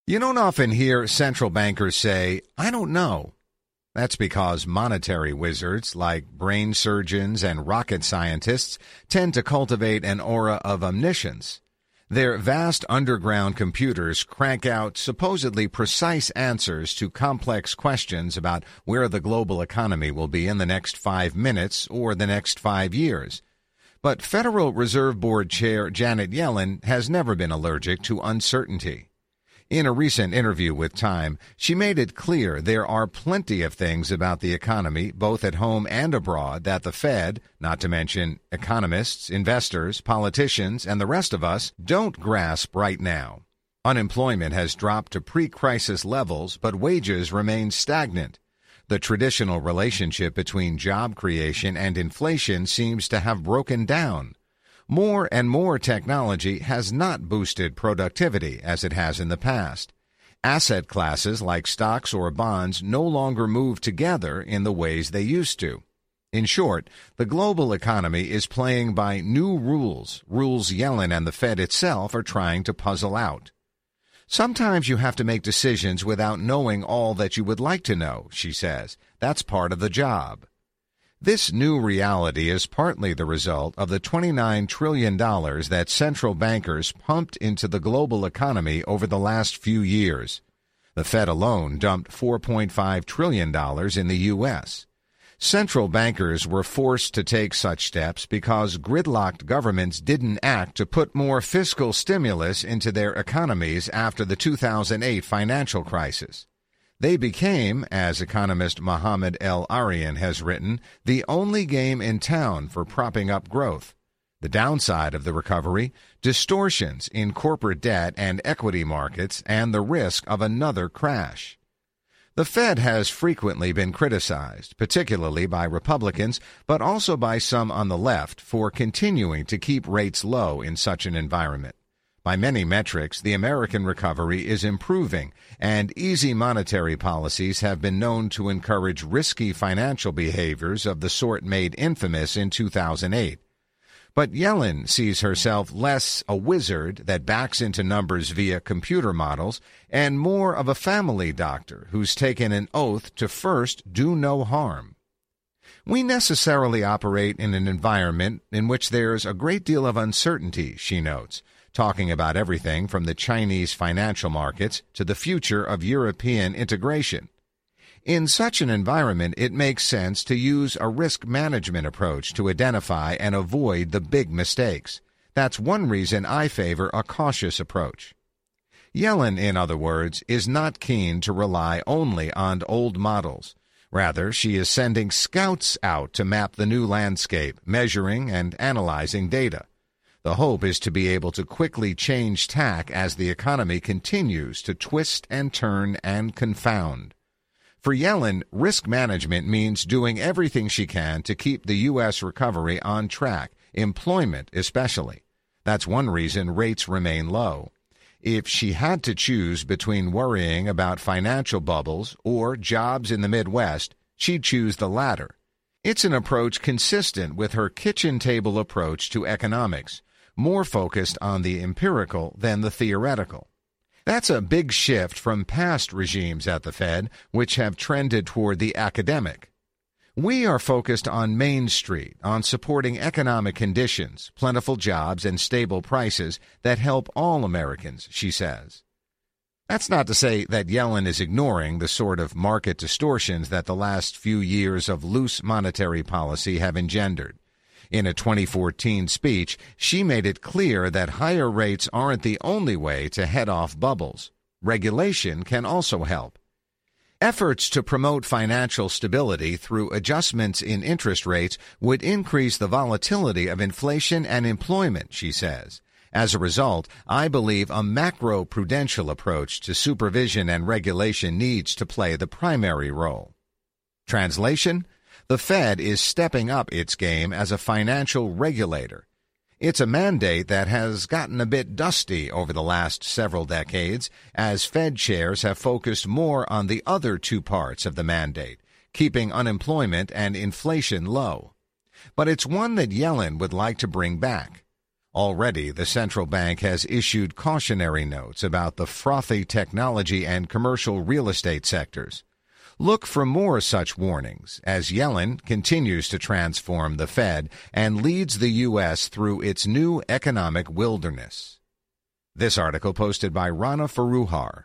You don't often hear central bankers say, "I don't know." That's because monetary wizards like brain surgeons and rocket scientists tend to cultivate an aura of omniscience. Their vast underground computers crank out supposedly precise answers to complex questions about where the global economy will be in the next 5 minutes or the next 5 years. But Federal Reserve Board Chair Janet Yellen has never been allergic to uncertainty. In a recent interview with Time, she made it clear there are plenty of things about the economy, both at home and abroad, that the Fed, not to mention economists, investors, politicians, and the rest of us, don't grasp right now. Unemployment has dropped to pre-crisis levels, but wages remain stagnant. The traditional relationship between job creation and inflation seems to have broken down. More and more technology has not boosted productivity as it has in the past. Asset classes like stocks or bonds no longer move together in the ways they used to. In short, the global economy is playing by new rules Yellen and the Fed itself are trying to puzzle out. Sometimes you have to make decisions without knowing all that you would like to know, she says. That's part of the job. This new reality is partly the result of the $29 trillion that central bankers pumped into the global economy over the last few years. The Fed alone dumped $4.5 trillion in the U.S. Central bankers were forced to take such steps because gridlocked governments didn't act to put more fiscal stimulus into their economies after the 2008 financial crisis. They became, as economist Mohamed El-Arian has written, the only game in town for propping up growth. The downside of the recovery, distortions in corporate debt and equity markets, and the risk of another crash. The Fed has frequently been criticized, particularly by Republicans, but also by some on the left, for continuing to keep rates low in such an environment. By many metrics, the American recovery is improving, and easy monetary policies have been known to encourage risky financial behaviors of the sort made infamous in 2008. But Yellen sees herself less a wizard that backs into numbers via computer models and more of a family doctor who's taken an oath to first do no harm. We necessarily operate in an environment in which there's a great deal of uncertainty, she notes, talking about everything from the Chinese financial markets to the future of European integration. In such an environment, it makes sense to use a risk management approach to identify and avoid the big mistakes. That's one reason I favor a cautious approach. Yellen, in other words, is not keen to rely only on old models. Rather, she is sending scouts out to map the new landscape, measuring and analyzing data. The hope is to be able to quickly change tack as the economy continues to twist and turn and confound. For Yellen, risk management means doing everything she can to keep the U.S. recovery on track, employment especially. That's one reason rates remain low. If she had to choose between worrying about financial bubbles or jobs in the Midwest, she'd choose the latter. It's an approach consistent with her kitchen table approach to economics, more focused on the empirical than the theoretical. That's a big shift from past regimes at the Fed, which have trended toward the academic. We are focused on Main Street, on supporting economic conditions, plentiful jobs, and stable prices that help all Americans, she says. That's not to say that Yellen is ignoring the sort of market distortions that the last few years of loose monetary policy have engendered. In a 2014 speech, she made it clear that higher rates aren't the only way to head off bubbles. Regulation can also help. Efforts to promote financial stability through adjustments in interest rates would increase the volatility of inflation and employment, she says. As a result, I believe a macro-prudential approach to supervision and regulation needs to play the primary role. Translation? The Fed is stepping up its game as a financial regulator. It's a mandate that has gotten a bit dusty over the last several decades, as Fed chairs have focused more on the other two parts of the mandate, keeping unemployment and inflation low. But it's one that Yellen would like to bring back. Already, the central bank has issued cautionary notes about the frothy technology and commercial real estate sectors. Look for more such warnings as Yellen continues to transform the Fed and leads the U.S. through its new economic wilderness. This article posted by Rana Foroohar